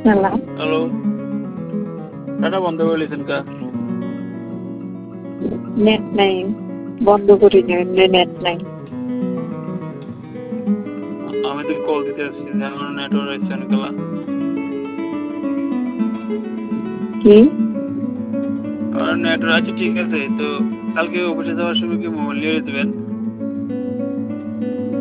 Hello. Hello, data বন্ধ করে লিছেন কা? নেট নাই, বন্ধ করি না, এমনি নেট নাই। আমি তো কল দিতে আসছি, আমার নেটওয়ার্ক আছে অনেকগুলা। কি? আমার নেটওয়ার্ক আছে, ঠিক আছে। তো কালকে অফিসে যাওয়ার সময় কি মোবাইল নিয়ে যেতে পারেন?